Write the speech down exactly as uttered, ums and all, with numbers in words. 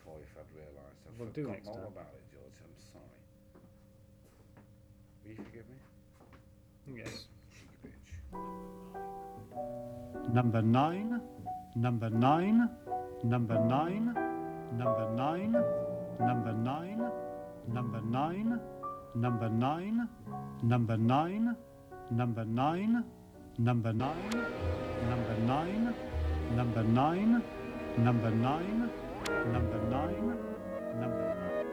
before if I'd realised. I've We'll do forgotten next all time. about it, George. I'm sorry. Will you forgive me? Yes. Cheeky bitch. Number nine, number nine, number nine, number nine, number nine, number nine, number nine, number nine, number nine, number nine, number nine, number nine, number nine, number nine, number nine.